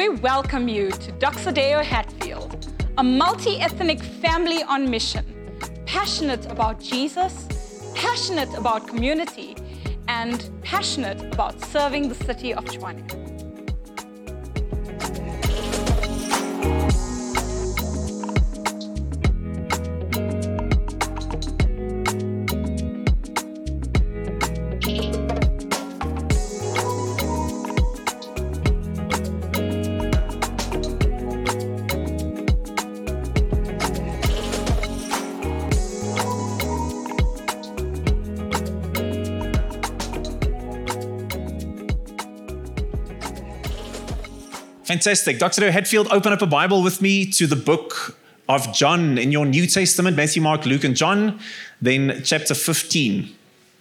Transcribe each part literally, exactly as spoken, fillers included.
we welcome you to Doxa Deo Hatfield, a multi-ethnic family on mission, passionate about Jesus, passionate about community, and passionate about serving the city of Tshwane. Fantastic. Doctor Hatfield, open up a Bible with me to the book of John in your New Testament, Matthew, Mark, Luke, and John, then chapter fifteen.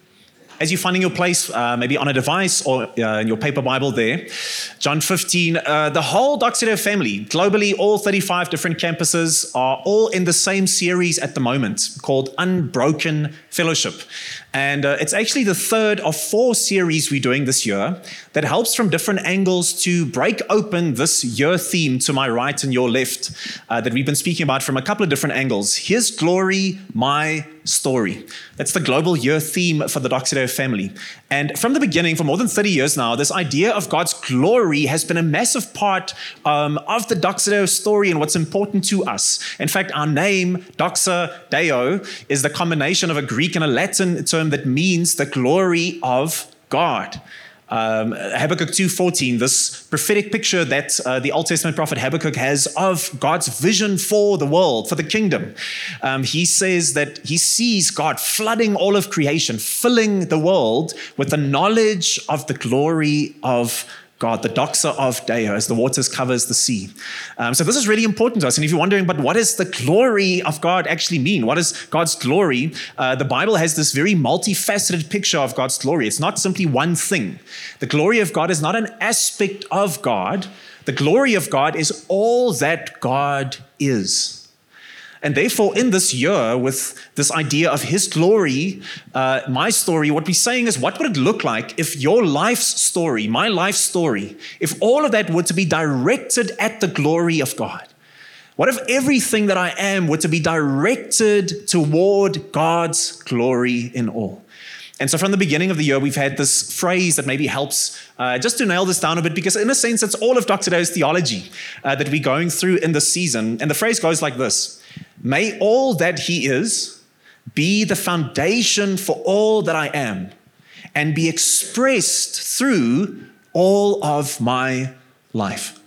As you're finding your place, uh, maybe on a device or uh, in your paper Bible there, John fifteen, uh, the whole Doxa family, globally, all thirty-five different campuses are all in the same series at the moment called Unbroken Fellowship. And uh, it's actually the third of four series we're doing this year that helps from different angles to break open this year theme to my right and your left uh, that we've been speaking about from a couple of different angles. His glory, my story. That's the global year theme for the Doxa family. And from the beginning, for more than thirty years now, this idea of God's glory has been a massive part um, of the Doxa story and what's important to us. In fact, our name, Doxa Deo, is the combination of a Greek and a Latin term that means the glory of God. Um, Habakkuk two fourteen, this prophetic picture that uh, the Old Testament prophet Habakkuk has of God's vision for the world, for the kingdom. Um, he says that he sees God flooding all of creation, filling the world with the knowledge of the glory of God, the doxa of Deo, as the waters covers the sea. Um, so this is really important to us. And if you're wondering, but what does the glory of God actually mean? What is God's glory? Uh, the Bible has this very multifaceted picture of God's glory. It's not simply one thing. The glory of God is not an aspect of God. The glory of God is all that God is. And therefore, in this year, with this idea of His glory, uh, my story, what we're saying is, what would it look like if your life's story, my life story, if all of that were to be directed at the glory of God? What if everything that I am were to be directed toward God's glory in all? And so from the beginning of the year, we've had this phrase that maybe helps uh, just to nail this down a bit, because in a sense, it's all of Doctor Deo's theology uh, that we're going through in this season. And the phrase goes like this: may all that He is be the foundation for all that I am, and be expressed through all of my life.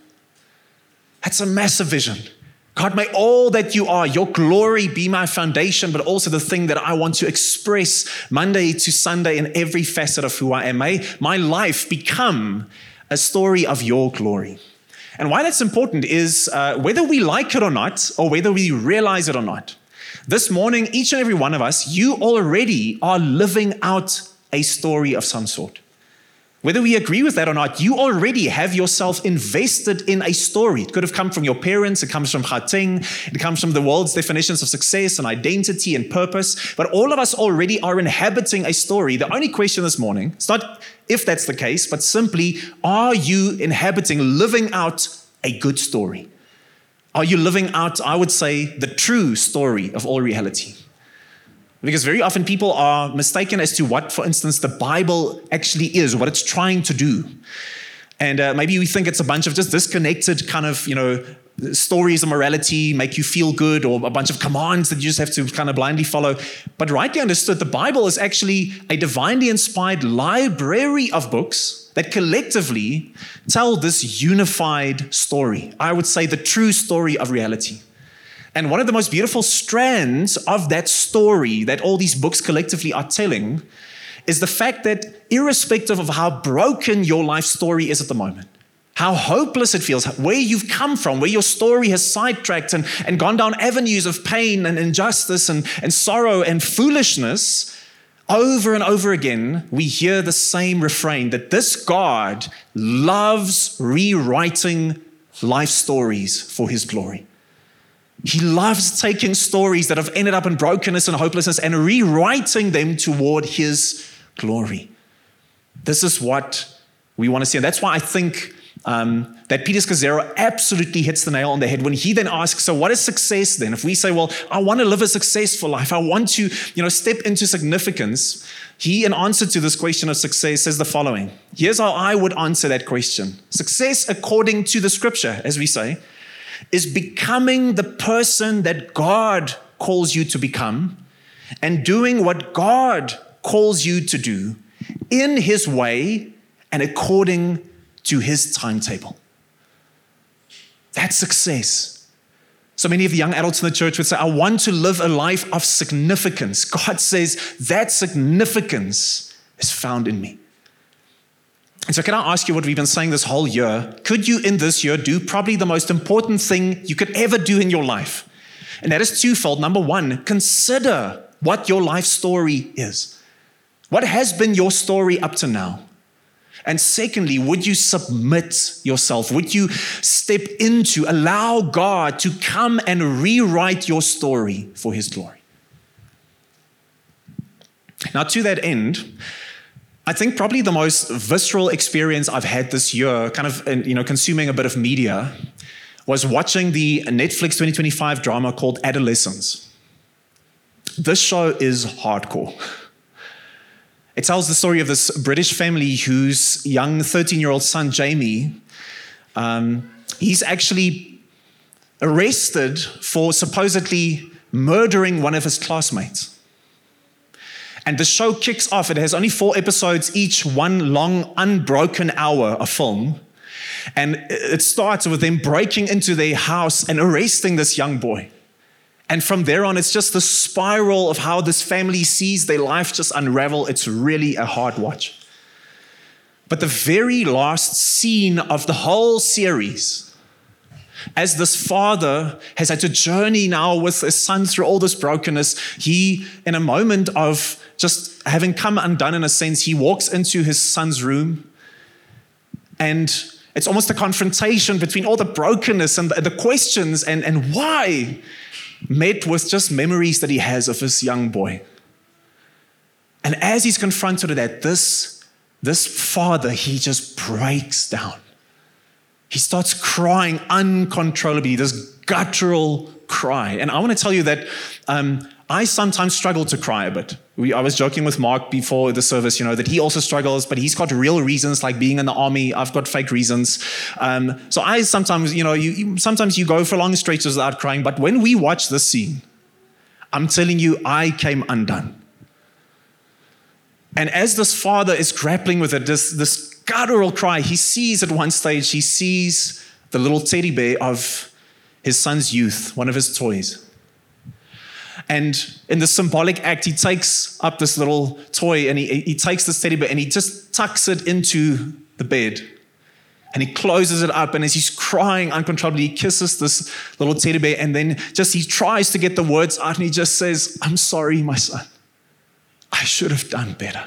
That's a massive vision. God, may all that you are, your glory be my foundation, but also the thing that I want to express Monday to Sunday in every facet of who I am. May my life become a story of your glory. And why that's important is uh, whether we like it or not, or whether we realize it or not, this morning, each and every one of us, you already are living out a story of some sort. Whether we agree with that or not, you already have yourself invested in a story. It could have come from your parents, it comes from Gauteng, it comes from the world's definitions of success and identity and purpose, but all of us already are inhabiting a story. The only question this morning, it's not if that's the case, but simply, are you inhabiting, living out a good story? Are you living out, I would say, the true story of all reality? Because very often people are mistaken as to what, for instance, the Bible actually is, what it's trying to do. And uh, maybe we think it's a bunch of just disconnected kind of, you know, stories of morality, make you feel good, or a bunch of commands that you just have to kind of blindly follow. But rightly understood, the Bible is actually a divinely inspired library of books that collectively tell this unified story. I would say the true story of reality. And one of the most beautiful strands of that story that all these books collectively are telling is the fact that irrespective of how broken your life story is at the moment, how hopeless it feels, where you've come from, where your story has sidetracked and, and gone down avenues of pain and injustice and, and sorrow and foolishness, over and over again, we hear the same refrain that this God loves rewriting life stories for His glory. He loves taking stories that have ended up in brokenness and hopelessness and rewriting them toward His glory. This is what we want to see. And that's why I think um, that Peter Scazzero absolutely hits the nail on the head when he then asks, so what is success then? If we say, well, I want to live a successful life, I want to, you know, step into significance, he, in answer to this question of success, says the following. Here's how I would answer that question. Success, according to the scripture, as we say, is becoming the person that God calls you to become and doing what God calls you to do in his way and according to his timetable. That's success. So many of the young adults in the church would say, I want to live a life of significance. God says that significance is found in me. And so can I ask you what we've been saying this whole year? Could you in this year do probably the most important thing you could ever do in your life? And that is twofold. Number one, consider what your life story is. What has been your story up to now? And secondly, would you submit yourself? Would you step into, allow God to come and rewrite your story for his glory? Now, to that end, I think probably the most visceral experience I've had this year, kind of, you know, consuming a bit of media, was watching the Netflix twenty twenty-five drama called Adolescence. This show is hardcore. It tells the story of this British family whose young thirteen-year-old son, Jamie, um, he's actually arrested for supposedly murdering one of his classmates. And the show kicks off. It has only four episodes, each one long, unbroken hour of film. And it starts with them breaking into their house and arresting this young boy. And from there on, it's just the spiral of how this family sees their life just unravel. It's really a hard watch. But the very last scene of the whole series, as this father has had to journey now with his son through all this brokenness, he, in a moment of just having come undone in a sense, he walks into his son's room, and it's almost a confrontation between all the brokenness and the, the questions and, and why, met with just memories that he has of his young boy. And as he's confronted with that, this, this father, he just breaks down. He starts crying uncontrollably, this guttural cry. And I want to tell you that um, I sometimes struggle to cry a bit. We, I was joking with Mark before the service, you know, that he also struggles, but he's got real reasons, like being in the army. I've got fake reasons. Um, so I sometimes, you know, you, you, sometimes you go for long stretches without crying. But when we watch this scene, I'm telling you, I came undone. And as this father is grappling with it, this, this guttural cry, he sees at one stage, he sees the little teddy bear of his son's youth, one of his toys. And in the symbolic act, he takes up this little toy and he, he takes this teddy bear and he just tucks it into the bed. And he closes it up, and as he's crying uncontrollably, he kisses this little teddy bear, and then just he tries to get the words out, and he just says, "I'm sorry, my son. I should have done better."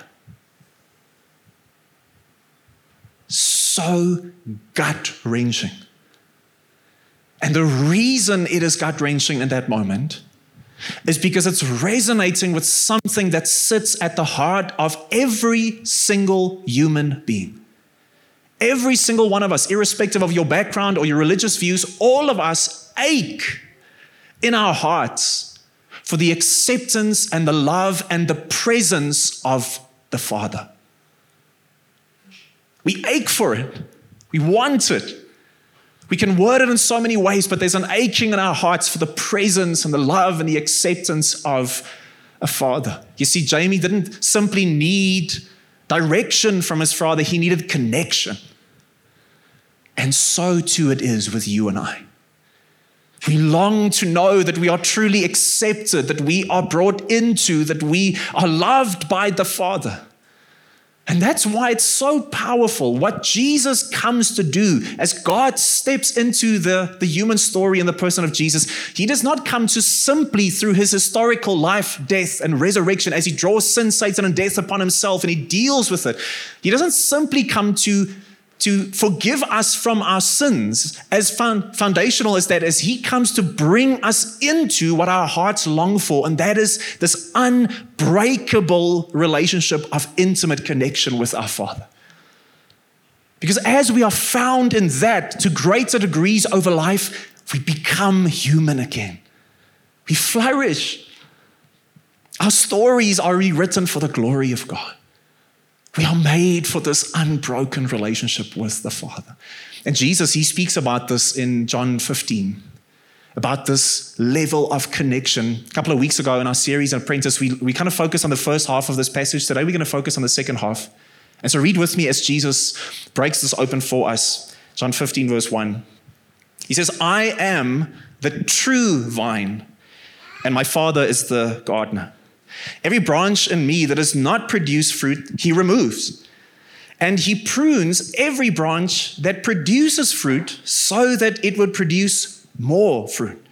So gut-wrenching. And the reason it is gut-wrenching in that moment is because it's resonating with something that sits at the heart of every single human being. Every single one of us, irrespective of your background or your religious views, all of us ache in our hearts for the acceptance and the love and the presence of the Father. We ache for it. We want it. We can word it in so many ways, but there's an aching in our hearts for the presence and the love and the acceptance of a father. You see, Jamie didn't simply need direction from his father, he needed connection. And so too it is with you and I. We long to know that we are truly accepted, that we are brought into, that we are loved by the Father. And that's why it's so powerful what Jesus comes to do as God steps into the, the human story in the person of Jesus. He does not come to simply through his historical life, death, and resurrection as he draws sin, Satan, and death upon himself and he deals with it. He doesn't simply come to, to forgive us from our sins, as foundational as that is. He comes to bring us into what our hearts long for, and that is this unbreakable relationship of intimate connection with our Father. Because as we are found in that to greater degrees over life, we become human again. We flourish. Our stories are rewritten for the glory of God. We are made for this unbroken relationship with the Father. And Jesus, he speaks about this in John fifteen, about this level of connection. A couple of weeks ago in our series on Apprentice, we, we kind of focused on the first half of this passage. Today we're going to focus on the second half. And so read with me as Jesus breaks this open for us. John fifteen, verse one. He says, I am the true vine, and my Father is the gardener. Every branch in me that does not produce fruit, he removes. And he prunes every branch that produces fruit so that it would produce more fruit.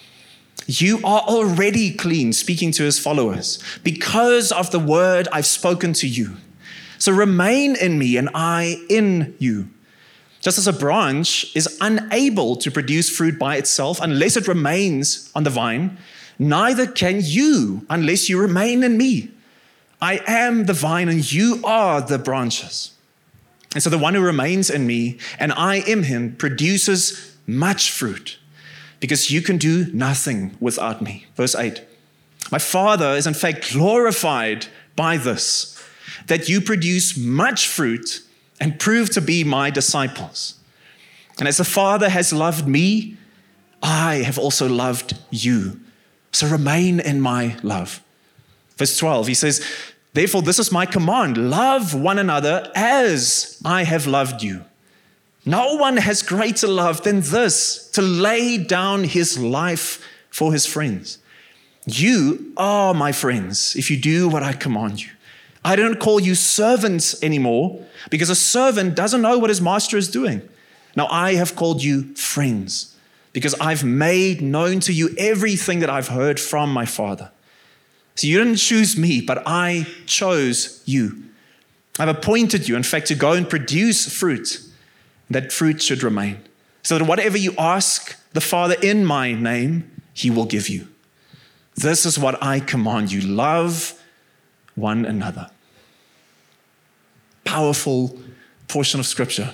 You are already clean, speaking to his followers, because of the word I've spoken to you. So remain in me and I in you. Just as a branch is unable to produce fruit by itself unless it remains on the vine, neither can you unless you remain in me. I am the vine and you are the branches. And so the one who remains in me and I in him produces much fruit, because you can do nothing without me. Verse eight. My Father is in fact glorified by this, that you produce much fruit and prove to be my disciples. And as the Father has loved me, I have also loved you. So remain in my love. Verse twelve, he says, therefore this is my command, love one another as I have loved you. No one has greater love than this, to lay down his life for his friends. You are my friends if you do what I command you. I don't call you servants anymore, because a servant doesn't know what his master is doing. Now I have called you friends, because I've made known to you everything that I've heard from my Father. So you didn't choose me, but I chose you. I've appointed you, in fact, to go and produce fruit. That fruit should remain, so that whatever you ask the Father in my name, he will give you. This is what I command you. Love one another. Powerful portion of scripture.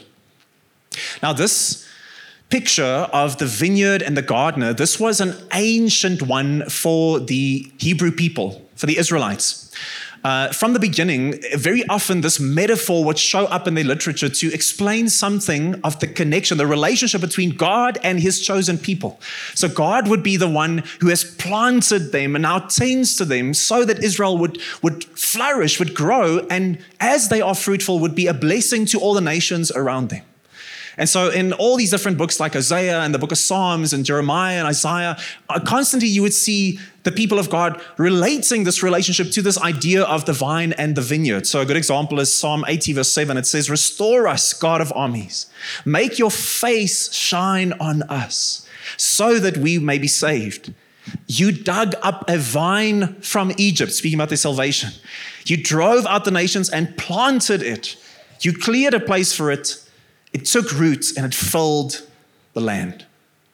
Now this picture of the vineyard and the gardener, this was an ancient one for the Hebrew people, for the Israelites. Uh, from the beginning, very often this metaphor would show up in their literature to explain something of the connection, the relationship between God and his chosen people. So God would be the one who has planted them and now tends to them so that Israel would, would flourish, would grow, and as they are fruitful, would be a blessing to all the nations around them. And so in all these different books like Isaiah and the book of Psalms and Jeremiah and Isaiah, constantly you would see the people of God relating this relationship to this idea of the vine and the vineyard. So a good example is Psalm eighty verse seven. It says, restore us, God of armies. Make your face shine on us so that we may be saved. You dug up a vine from Egypt, speaking about their salvation. You drove out the nations and planted it. You cleared a place for it. It took root and it filled the land.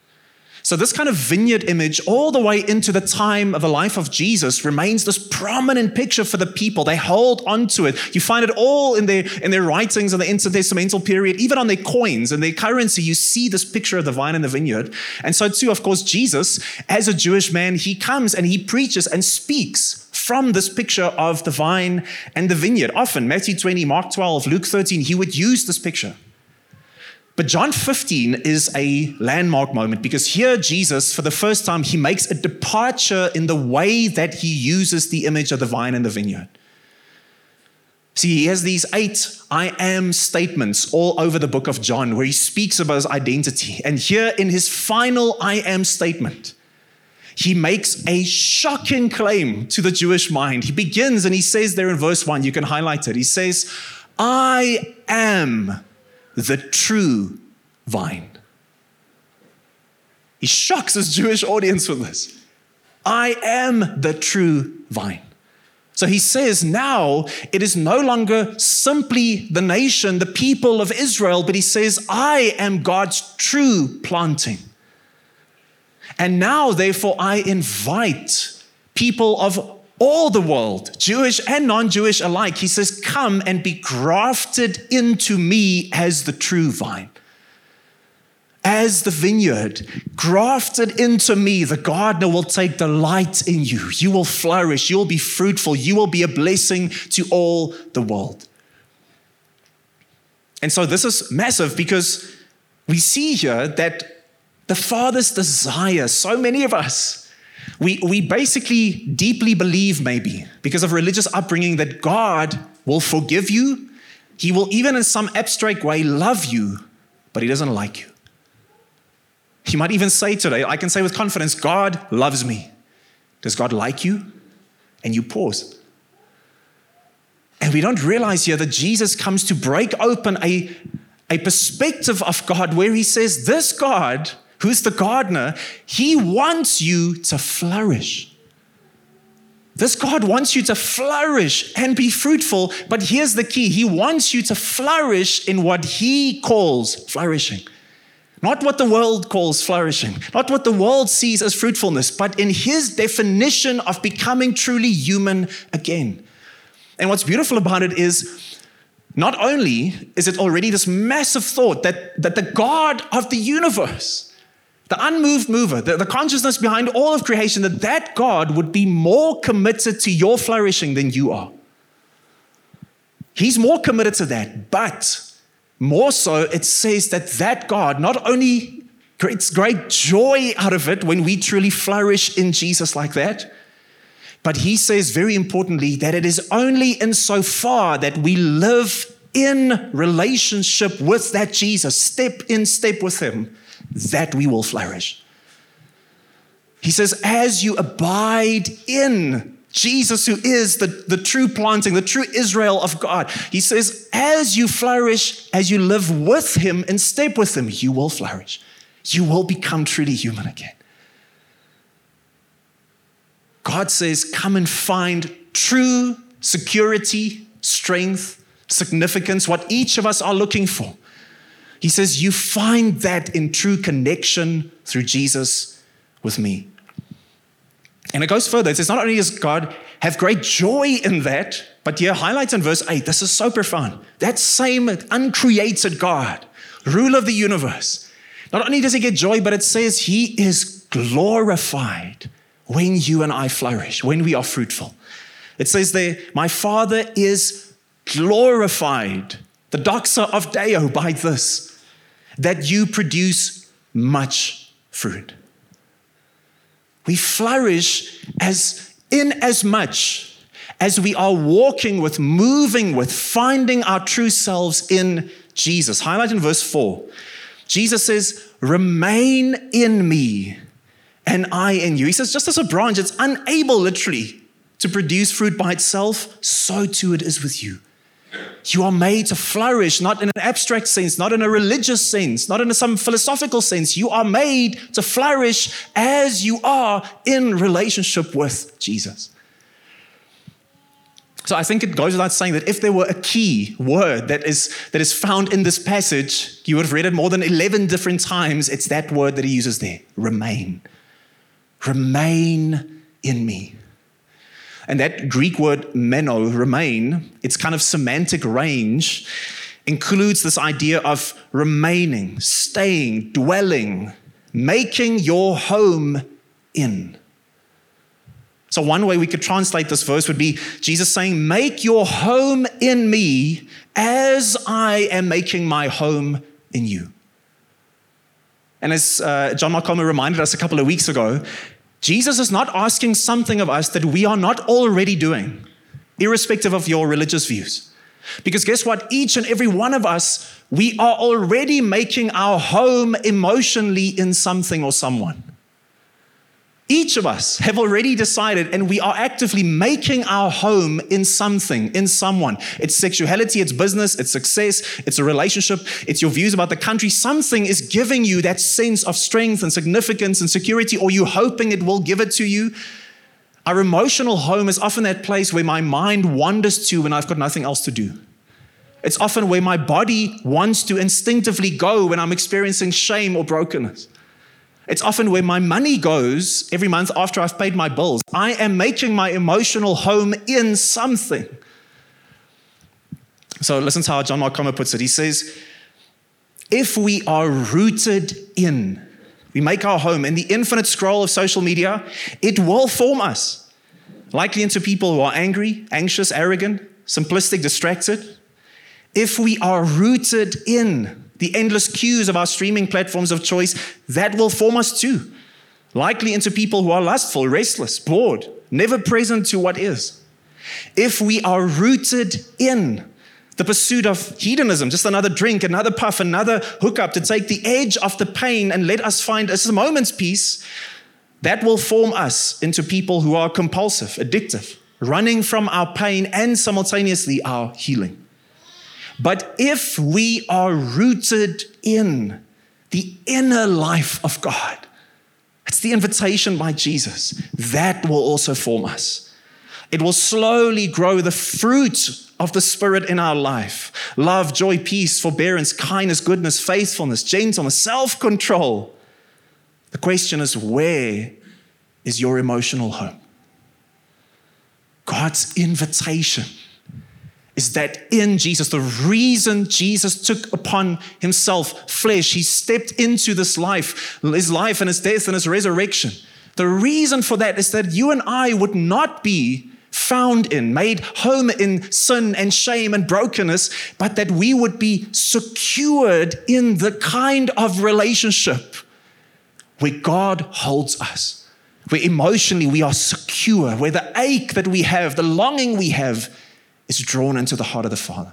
So this kind of vineyard image all the way into the time of the life of Jesus remains this prominent picture for the people. They hold on to it. You find it all in their, in their writings in the intertestamental period, even on their coins and their currency, you see this picture of the vine and the vineyard. And so too, of course, Jesus, as a Jewish man, he comes and he preaches and speaks from this picture of the vine and the vineyard. Often, Matthew twenty, Mark twelve, Luke thirteen, he would use this picture. But John fifteen is a landmark moment because here Jesus, for the first time, he makes a departure in the way that he uses the image of the vine and the vineyard. See, he has these eight I am statements all over the book of John where he speaks about his identity. And here in his final I am statement, he makes a shocking claim to the Jewish mind. He begins and he says there in verse one, you can highlight it. He says, I am the true vine. He shocks his Jewish audience with this. I am the true vine. So he says now it is no longer simply the nation, the people of Israel, but he says, I am God's true planting. And now, therefore, I invite people of all the world, Jewish and non-Jewish alike. He says, come and be grafted into me as the true vine, as the vineyard. Grafted into me, the gardener will take delight in you. You will flourish. You will be fruitful. You will be a blessing to all the world. And so this is massive because we see here that the Father's desire, so many of us, We, we basically deeply believe, maybe, because of religious upbringing, that God will forgive you. He will, even in some abstract way, love you, but he doesn't like you. You might even say today, I can say with confidence, God loves me. Does God like you? And you pause. And we don't realize here that Jesus comes to break open a, a perspective of God where he says, this God, who's the gardener, he wants you to flourish. This God wants you to flourish and be fruitful, but here's the key. He wants you to flourish in what he calls flourishing. Not what the world calls flourishing, not what the world sees as fruitfulness, but in his definition of becoming truly human again. And what's beautiful about it is, not only is it already this massive thought that, that the God of the universe, the unmoved mover, the, the consciousness behind all of creation, that that God would be more committed to your flourishing than you are. He's more committed to that, but more so, it says that that God not only creates great joy out of it when we truly flourish in Jesus like that, but he says very importantly that it is only insofar that we live in relationship with that Jesus, step in step with him, that we will flourish. He says, as you abide in Jesus, who is the, the true planting, the true Israel of God, he says, as you flourish, as you live with him, in step with him, you will flourish. You will become truly human again. God says, come and find true security, strength, significance, what each of us are looking for. He says, you find that in true connection through Jesus with me. And it goes further. It says, not only does God have great joy in that, but here highlights in verse eight, this is so profound. That same uncreated God, ruler of the universe, not only does he get joy, but it says he is glorified when you and I flourish, when we are fruitful. It says there, my Father is glorified, the doxa of Deo, by this, that you produce much fruit. We flourish as in as much as we are walking with, moving with, finding our true selves in Jesus. Highlight in verse four. Jesus says, remain in me and I in you. He says, just as a branch is unable literally to produce fruit by itself, so too it is with you. You are made to flourish, not in an abstract sense, not in a religious sense, not in some philosophical sense. You are made to flourish as you are in relationship with Jesus. So I think it goes without saying that if there were a key word that is, that is found in this passage, you would have read it more than eleven different times. It's that word that he uses there, remain. Remain in me. And that Greek word meno, remain, its kind of semantic range includes this idea of remaining, staying, dwelling, making your home in. So one way we could translate this verse would be Jesus saying, make your home in me as I am making my home in you. And as uh, John Mark Comer reminded us a couple of weeks ago, Jesus is not asking something of us that we are not already doing, irrespective of your religious views. Because guess what? Each and every one of us, we are already making our home emotionally in something or someone. Each of us have already decided, and we are actively making our home in something, in someone. It's sexuality, it's business, it's success, it's a relationship, it's your views about the country. Something is giving you that sense of strength and significance and security, or you're hoping it will give it to you. Our emotional home is often that place where my mind wanders to when I've got nothing else to do. It's often where my body wants to instinctively go when I'm experiencing shame or brokenness. It's often where my money goes every month after I've paid my bills. I am making my emotional home in something. So listen to how John Mark Comer puts it. He says, if we are rooted in, we make our home in the infinite scroll of social media, it will form us, likely into people who are angry, anxious, arrogant, simplistic, distracted. If we are rooted in the endless queues of our streaming platforms of choice, that will form us too, likely into people who are lustful, restless, bored, never present to what is. If we are rooted in the pursuit of hedonism, just another drink, another puff, another hookup to take the edge off the pain and let us find a moment's peace, that will form us into people who are compulsive, addictive, running from our pain and simultaneously our healing. But if we are rooted in the inner life of God, it's the invitation by Jesus, that will also form us. It will slowly grow the fruit of the Spirit in our life. Love, joy, peace, forbearance, kindness, goodness, faithfulness, gentleness, self-control. The question is, where is your emotional home? God's invitation is that in Jesus, the reason Jesus took upon himself flesh, he stepped into this life, his life and his death and his resurrection. The reason for that is that you and I would not be found in, made home in sin and shame and brokenness, but that we would be secured in the kind of relationship where God holds us, where emotionally we are secure, where the ache that we have, the longing we have is drawn into the heart of the Father.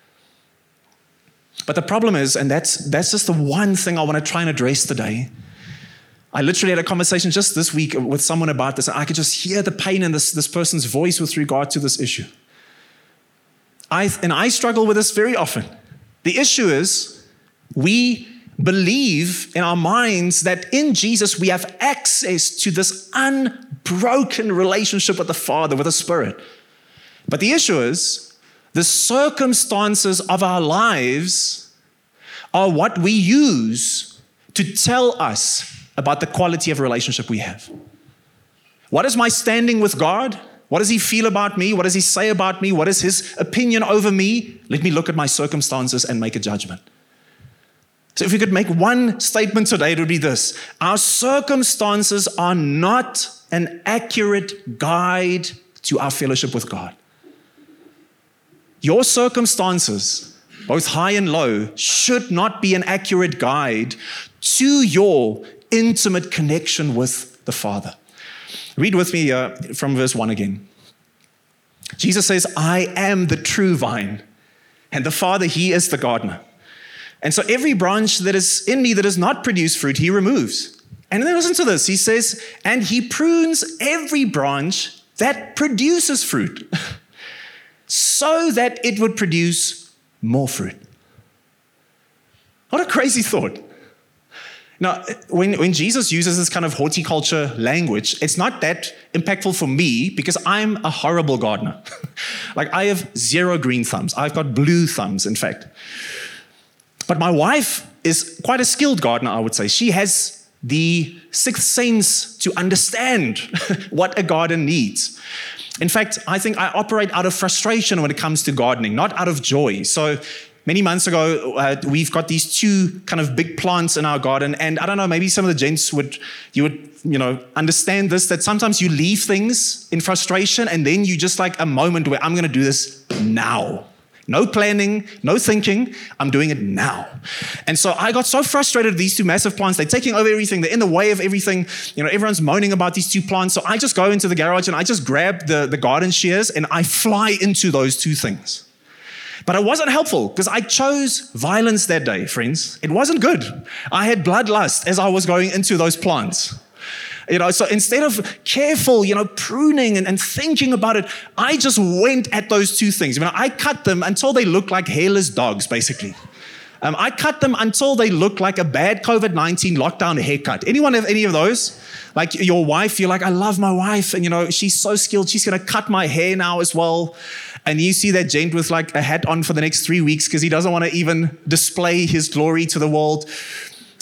But the problem is, and that's, that's just the one thing I want to try and address today. I literally had a conversation just this week with someone about this, and I could just hear the pain in this, this person's voice with regard to this issue. I, and I struggle with this very often. The issue is, we believe in our minds that in Jesus we have access to this unbroken relationship with the Father, with the Spirit. But the issue is, the circumstances of our lives are what we use to tell us about the quality of relationship we have. What is my standing with God? What does he feel about me? What does he say about me? What is his opinion over me? Let me look at my circumstances and make a judgment. So if we could make one statement today, it would be this: our circumstances are not an accurate guide to our fellowship with God. Your circumstances, both high and low, should not be an accurate guide to your intimate connection with the Father. Read with me uh, from verse one again. Jesus says, I am the true vine, and the Father, he is the gardener. And so every branch that is in me that does not produce fruit, he removes. And then listen to this. He says, and he prunes every branch that produces fruit so that it would produce more fruit. What a crazy thought. Now, when, when Jesus uses this kind of horticulture language, it's not that impactful for me because I'm a horrible gardener. Like, I have zero green thumbs. I've got blue thumbs, in fact. But my wife is quite a skilled gardener, I would say. She has the sixth sense to understand what a garden needs. In fact, I think I operate out of frustration when it comes to gardening, not out of joy. So many months ago, uh, we've got these two kind of big plants in our garden. And I don't know, maybe some of the gents would, you would, you know, understand this, that sometimes you leave things in frustration and then you just like a moment where I'm going to do this now. No planning, no thinking, I'm doing it now. And so I got so frustrated with these two massive plants. They're taking over everything. They're in the way of everything. You know, everyone's moaning about these two plants. So I just go into the garage and I just grab the, the garden shears and I fly into those two things. But it wasn't helpful because I chose violence that day, friends. It wasn't good. I had bloodlust as I was going into those plants. You know, so instead of careful, you know, pruning and, and thinking about it, I just went at those two things. I mean, I cut them until they looked like hairless dogs, basically. Um, I cut them until they looked like a bad COVID nineteen lockdown haircut. Anyone have any of those? Like your wife, you're like, I love my wife. And, you know, she's so skilled. She's going to cut my hair now as well. And you see that gent with like a hat on for the next three weeks because he doesn't want to even display his glory to the world.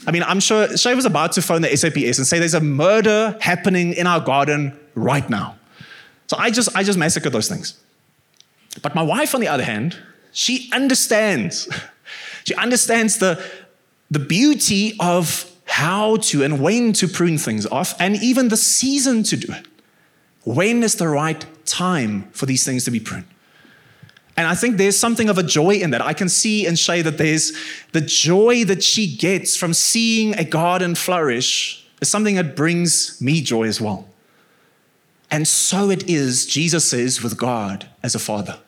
I mean, I'm sure Shay was about to phone the S A P S and say there's a murder happening in our garden right now. So I just, I just massacred those things. But my wife, on the other hand, she understands. She understands the, the beauty of how to and when to prune things off, and even the season to do it. When is the right time for these things to be pruned? And I think there's something of a joy in that. I can see in Shay that there's the joy that she gets from seeing a garden flourish is something that brings me joy as well. And so it is, Jesus says, with God as a father.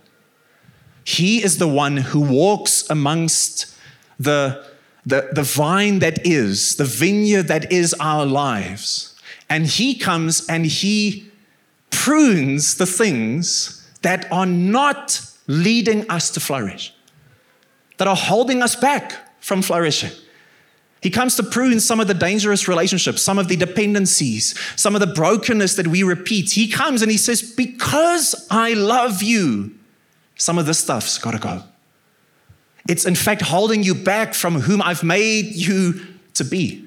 He is the one who walks amongst the, the, the vine that is, the vineyard that is our lives. And he comes and he prunes the things that are not leading us to flourish, that are holding us back from flourishing. He comes to prune some of the dangerous relationships, some of the dependencies, some of the brokenness that we repeat. He comes and he says, because I love you, some of this stuff's got to go. It's in fact holding you back from whom I've made you to be.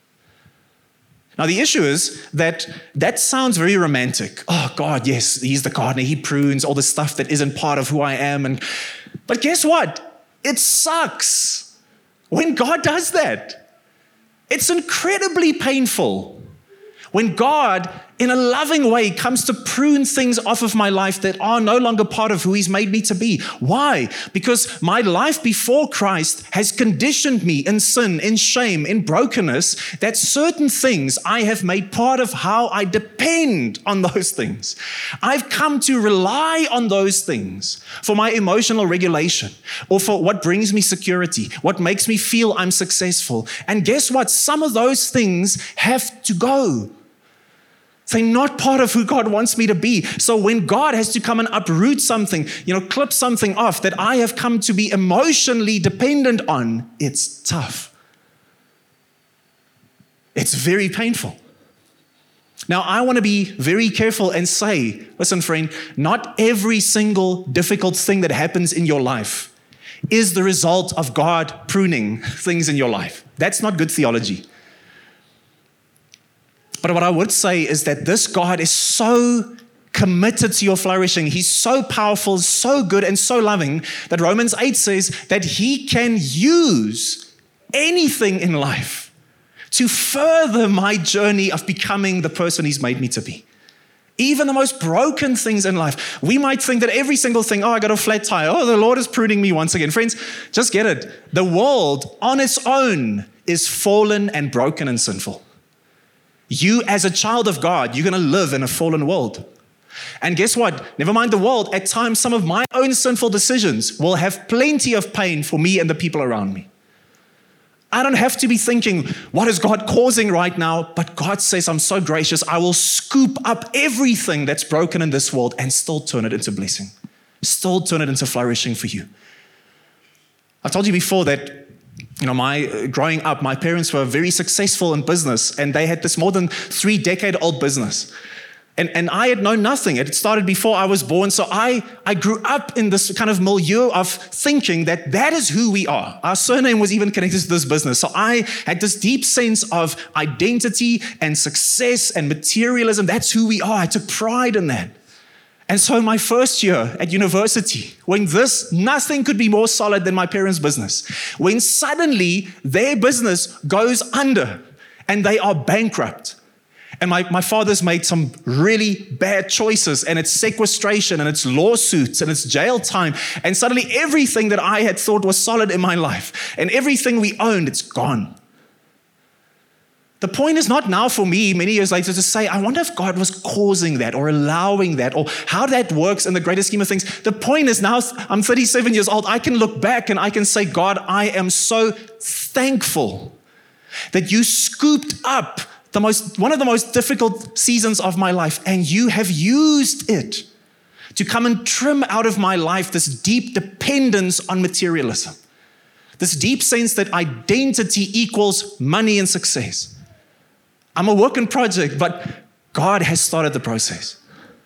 Now, the issue is that that sounds very romantic. Oh, God, yes, he's the gardener. He prunes all the stuff that isn't part of who I am. And But guess what? It sucks when God does that. It's incredibly painful when God, in a loving way, comes to prune things off of my life that are no longer part of who he's made me to be. Why? Because my life before Christ has conditioned me in sin, in shame, in brokenness, that certain things I have made part of how I depend on those things. I've come to rely on those things for my emotional regulation or for what brings me security, what makes me feel I'm successful. And guess what? Some of those things have to go. They're not part of who God wants me to be. So when God has to come and uproot something, you know, clip something off that I have come to be emotionally dependent on, it's tough. It's very painful. Now, I want to be very careful and say, listen, friend, not every single difficult thing that happens in your life is the result of God pruning things in your life. That's not good theology. But what I would say is that this God is so committed to your flourishing. He's so powerful, so good, and so loving that Romans eight says that he can use anything in life to further my journey of becoming the person he's made me to be. Even the most broken things in life. We might think that every single thing, oh, I got a flat tire. Oh, the Lord is pruning me once again. Friends, just get it. The world on its own is fallen and broken and sinful. You, as a child of God, you're going to live in a fallen world. And guess what? Never mind the world. At times, some of my own sinful decisions will have plenty of pain for me and the people around me. I don't have to be thinking, what is God causing right now? But God says, I'm so gracious. I will scoop up everything that's broken in this world and still turn it into blessing. Still turn it into flourishing for you. I've told you before that You know, my uh, growing up, my parents were very successful in business, and they had this more than three decade old business. And, and I had known nothing. It started before I was born. So I, I grew up in this kind of milieu of thinking that that is who we are. Our surname was even connected to this business. So I had this deep sense of identity and success and materialism. That's who we are. I took pride in that. And so my first year at university, when this, nothing could be more solid than my parents' business, when suddenly their business goes under and they are bankrupt, and my, my father's made some really bad choices, and it's sequestration and it's lawsuits and it's jail time, and suddenly everything that I had thought was solid in my life and everything we owned, it's gone. The point is not now for me, many years later, to say, I wonder if God was causing that or allowing that or how that works in the greater scheme of things. The point is now I'm thirty-seven years old. I can look back and I can say, God, I am so thankful that you scooped up the most, one of the most difficult seasons of my life, and you have used it to come and trim out of my life this deep dependence on materialism, this deep sense that identity equals money and success. I'm a work in project, but God has started the process.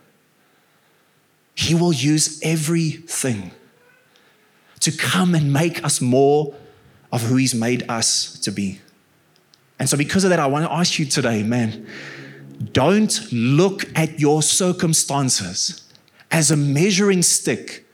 He will use everything to come and make us more of who he's made us to be. And so because of that, I want to ask you today, man, don't look at your circumstances as a measuring stick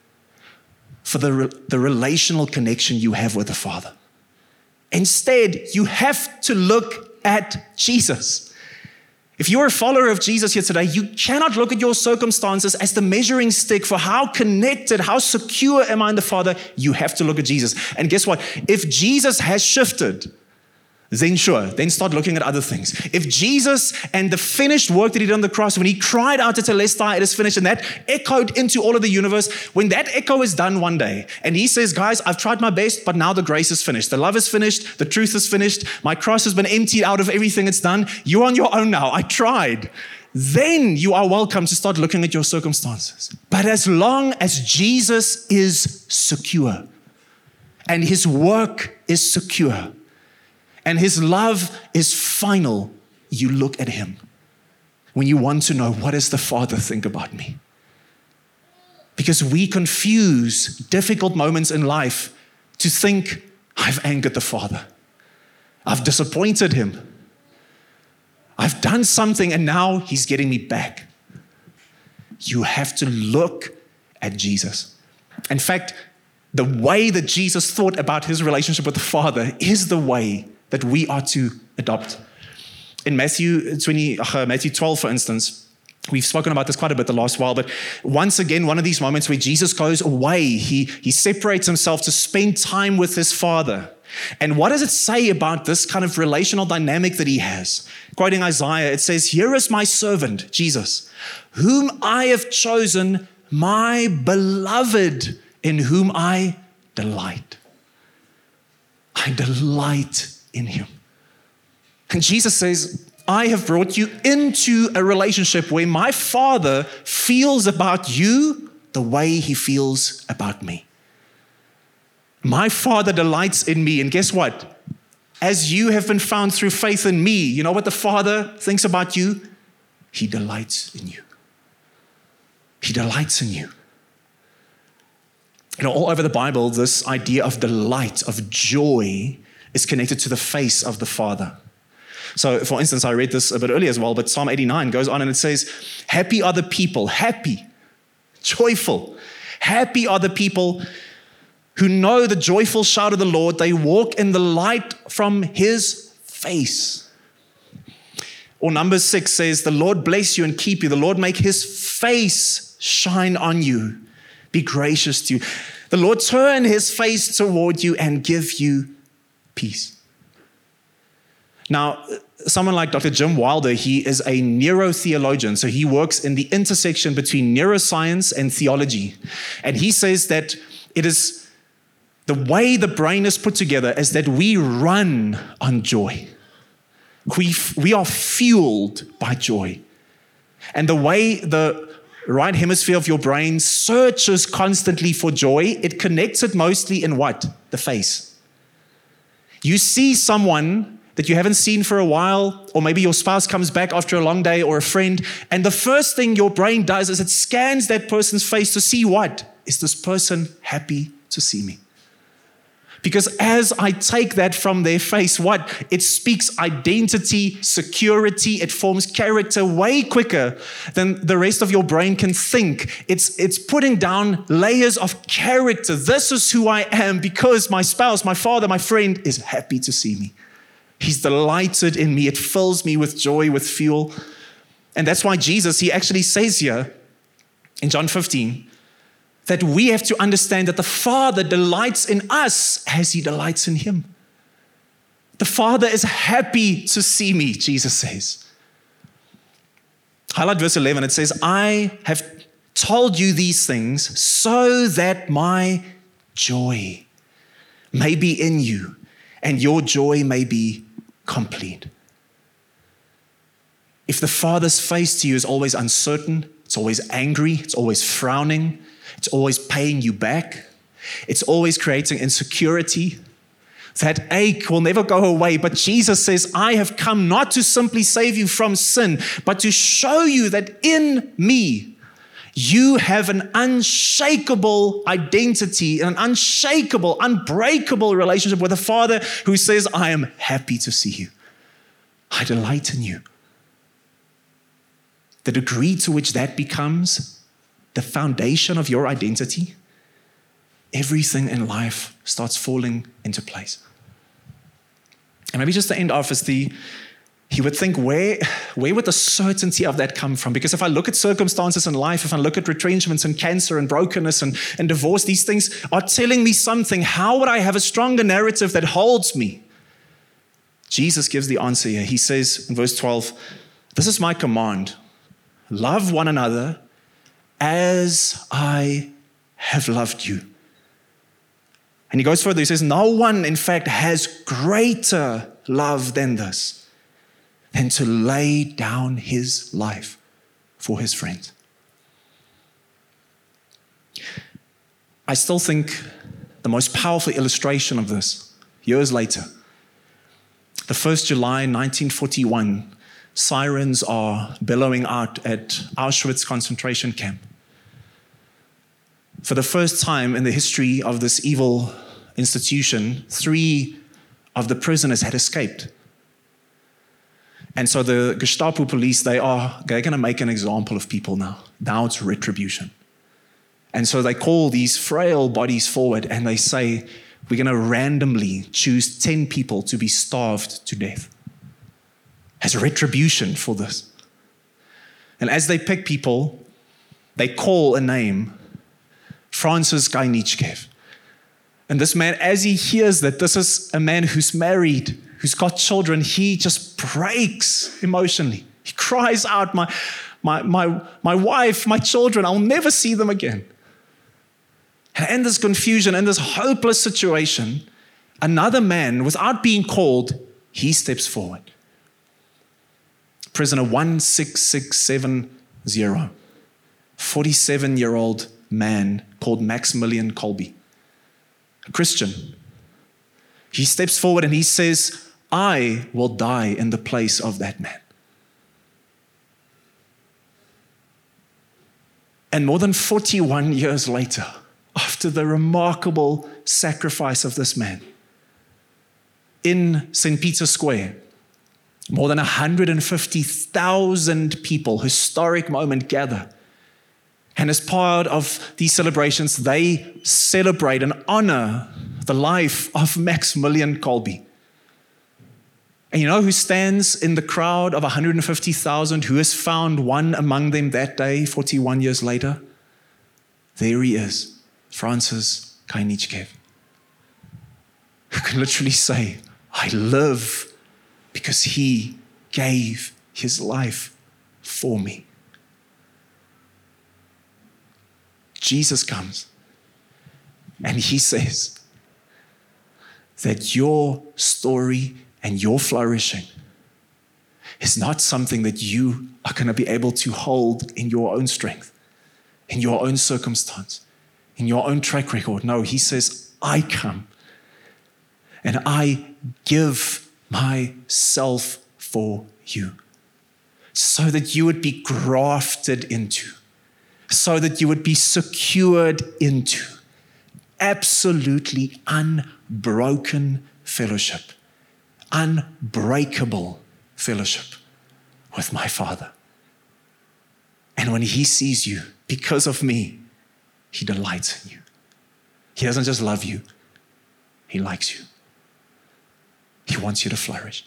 for the, the relational connection you have with the Father. Instead, you have to look at Jesus. If you're a follower of Jesus here today, you cannot look at your circumstances as the measuring stick for how connected, how secure am I in the Father. You have to look at Jesus. And guess what? If Jesus has shifted, then sure, then start looking at other things. If Jesus and the finished work that he did on the cross, when he cried out to Telestai, it is finished, and that echoed into all of the universe, when that echo is done one day, and he says, guys, I've tried my best, but now the grace is finished. The love is finished. The truth is finished. My cross has been emptied out of everything it's done. You're on your own now. I tried. Then you are welcome to start looking at your circumstances. But as long as Jesus is secure, and his work is secure, and his love is final, you look at him when you want to know, what does the Father think about me? Because we confuse difficult moments in life to think, I've angered the Father. I've disappointed him. I've done something and now he's getting me back. You have to look at Jesus. In fact, the way that Jesus thought about his relationship with the Father is the way that we are to adopt. In Matthew twenty, uh, Matthew twelve, for instance, we've spoken about this quite a bit the last while, but once again, one of these moments where Jesus goes away, he, he separates himself to spend time with his Father. And what does it say about this kind of relational dynamic that he has? Quoting Isaiah, it says, "Here is my servant, Jesus, whom I have chosen, my beloved, in whom I delight." I delight in him. And Jesus says, I have brought you into a relationship where my Father feels about you the way he feels about me. My Father delights in me. And guess what? As you have been found through faith in me, you know what the Father thinks about you? He delights in you. He delights in you. You know, all over the Bible, this idea of delight, of joy, is connected to the face of the Father. So, for instance, I read this a bit earlier as well, but Psalm eighty-nine goes on and it says, happy are the people, happy, joyful. Happy are the people who know the joyful shout of the Lord. They walk in the light from his face. Or number six says, the Lord bless you and keep you. The Lord make his face shine on you. Be gracious to you. The Lord turn his face toward you and give you peace. Now, someone like Doctor Jim Wilder, he is a neurotheologian. So he works in the intersection between neuroscience and theology. And he says that it is the way the brain is put together is that we run on joy. We, we are fueled by joy. And the way the right hemisphere of your brain searches constantly for joy, it connects it mostly in what? The face. You see someone that you haven't seen for a while, or maybe your spouse comes back after a long day, or a friend, and the first thing your brain does is it scans that person's face to see what? Is this person happy to see me? Because as I take that from their face, what? It speaks identity, security, it forms character way quicker than the rest of your brain can think. It's, it's putting down layers of character. This is who I am because my spouse, my father, my friend is happy to see me. He's delighted in me. It fills me with joy, with fuel. And that's why Jesus, he actually says here in John fifteen, that we have to understand that the Father delights in us as he delights in him. The Father is happy to see me, Jesus says. Highlight verse eleven, it says, I have told you these things so that my joy may be in you and your joy may be complete. If the Father's face to you is always uncertain, it's always angry, it's always frowning, it's always paying you back, it's always creating insecurity, that ache will never go away. But Jesus says, I have come not to simply save you from sin, but to show you that in me, You have an unshakable identity, an unshakable, unbreakable relationship with a Father who says, I am happy to see you. I delight in you. The degree to which that becomes the foundation of your identity, everything in life starts falling into place. And maybe just to end off is the, he would think, where, where would the certainty of that come from? Because if I look at circumstances in life, if I look at retrenchments and cancer and brokenness and, and divorce, these things are telling me something. How would I have a stronger narrative that holds me? Jesus gives the answer here. He says in verse twelve, this is my command. Love one another as I have loved you. And he goes further. He says, no one, in fact, has greater love than this, than to lay down his life for his friends. I still think the most powerful illustration of this, years later, the first of July nineteen forty-one, sirens are bellowing out at Auschwitz concentration camp. For the first time in the history of this evil institution, three of the prisoners had escaped. And so the Gestapo police, they are they're going to make an example of people now. Now it's retribution. And so they call these frail bodies forward and they say, we're going to randomly choose ten people to be starved to death as retribution for this. And as they pick people, they call a name, Francis Kajniczkev. And this man, as he hears that this is a man who's married, who's got children, he just breaks emotionally. He cries out, my, my, my, my wife, my children, I'll never see them again. And in this confusion, in this hopeless situation, another man, without being called, he steps forward. Prisoner one six six seven zero, forty-seven-year-old man called Maximilian Kolbe, a Christian. He steps forward and he says, I will die in the place of that man. And more than forty-one years later, after the remarkable sacrifice of this man, in Saint Peter's Square, more than one hundred fifty thousand people, historic moment, gather. And as part of these celebrations, they celebrate and honor the life of Maximilian Kolbe. And you know who stands in the crowd of one hundred fifty thousand, who has found one among them that day, forty-one years later? There he is, Francis Kajniczkev, who can literally say, I live because he gave his life for me. Jesus comes and he says that your story and your flourishing is not something that you are going to be able to hold in your own strength, in your own circumstance, in your own track record. No, he says, I come and I give myself for you so that you would be grafted into, so that you would be secured into absolutely unbroken fellowship, unbreakable fellowship with my Father. And when he sees you, because of me, he delights in you. He doesn't just love you, he likes you. He wants you to flourish.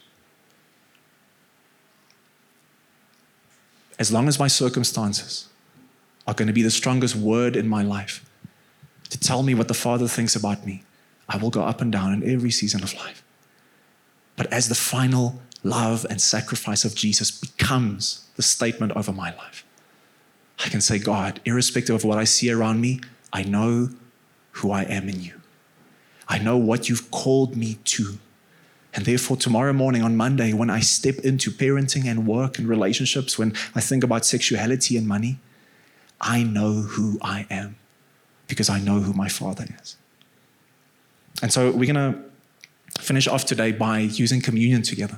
As long as my circumstances are going to be the strongest word in my life to tell me what the Father thinks about me, I will go up and down in every season of life. But as the final love and sacrifice of Jesus becomes the statement over my life, I can say, God, irrespective of what I see around me, I know who I am in you. I know what you've called me to. And therefore, tomorrow morning on Monday, when I step into parenting and work and relationships, when I think about sexuality and money, I know who I am because I know who my Father is. And so we're going to finish off today by using communion together.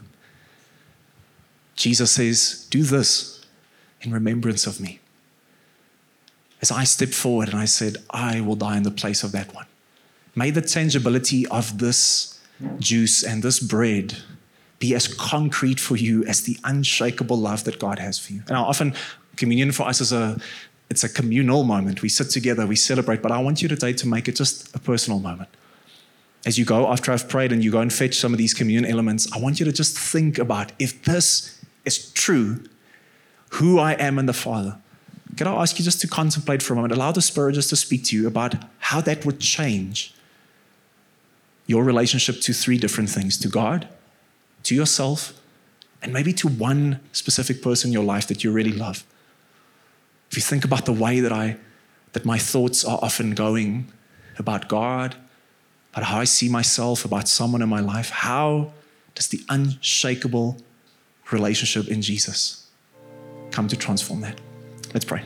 Jesus says, do this in remembrance of me. as I stepped forward and I said, I will die in the place of that one. May the tangibility of this juice and this bread be as concrete for you as the unshakable love that God has for you. And often communion for us is a, it's a communal moment. We sit together, we celebrate, but I want you today to make it just a personal moment. As you go, after I've prayed and you go and fetch some of these communion elements, I want you to just think about, if this is true, who I am in the Father. Can I ask you just to contemplate for a moment, allow the Spirit just to speak to you about how that would change your relationship to three different things, to God, to yourself, and maybe to one specific person in your life that you really love. If you think about the way that I, that my thoughts are often going about God, about how I see myself, about someone in my life, how does the unshakable relationship in Jesus come to transform that? Let's pray.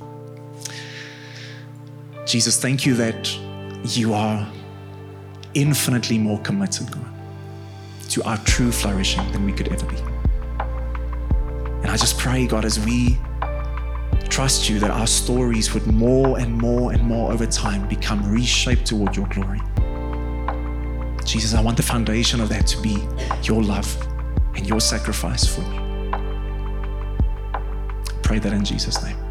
Jesus, thank you that you are infinitely more committed, God, to our true flourishing than we could ever be. And I just pray, God, as we trust you, that our stories would more and more and more over time become reshaped toward your glory. Jesus, I want the foundation of that to be your love and your sacrifice for me. Pray that in Jesus' name.